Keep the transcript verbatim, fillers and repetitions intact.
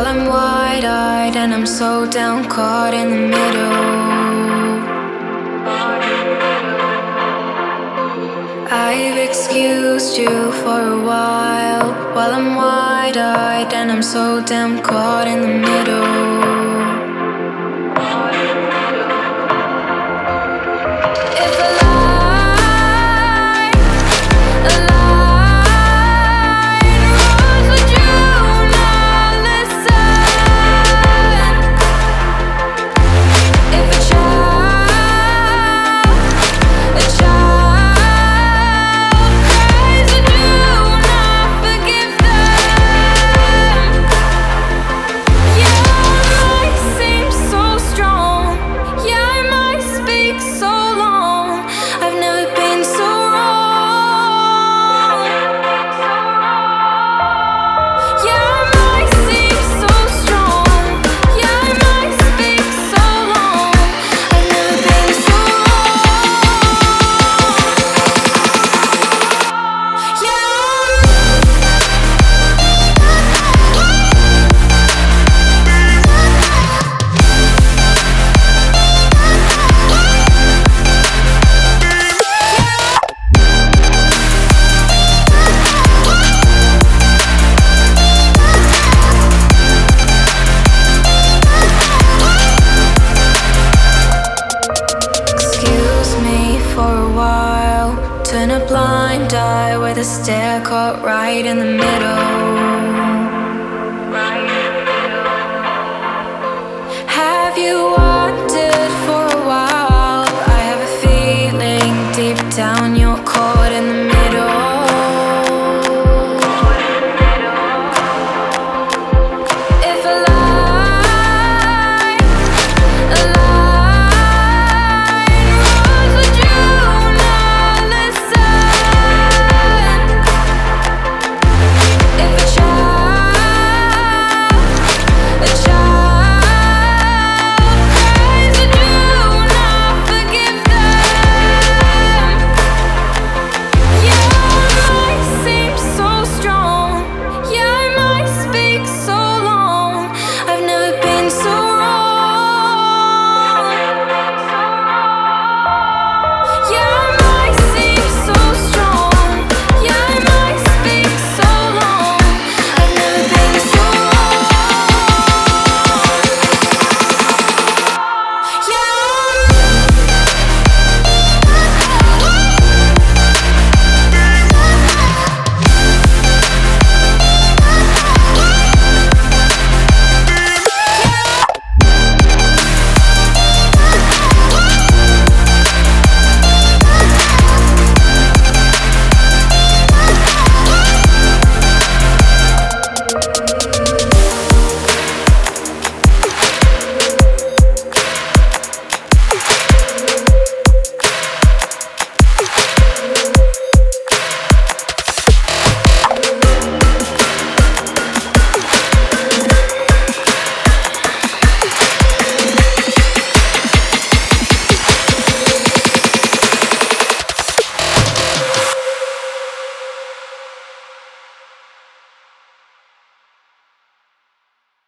while I'm wide-eyed and I'm so down, caught in the middle. I've excused you for a while, while I'm wide-eyed and I'm so damn caught in the middle. If a lie, a lie rules, would you not listen? If a child, a child cries, would you not forgive them? Yeah, I might seem so strong. Yeah, I might speak so long. I've never been so wrong. Yeah, I might seem so strong. Yeah, I might speak so long. I've never been so wrong. Yeah. Excuse me for a while. Turn a blind eye with a stare caught right in the middle.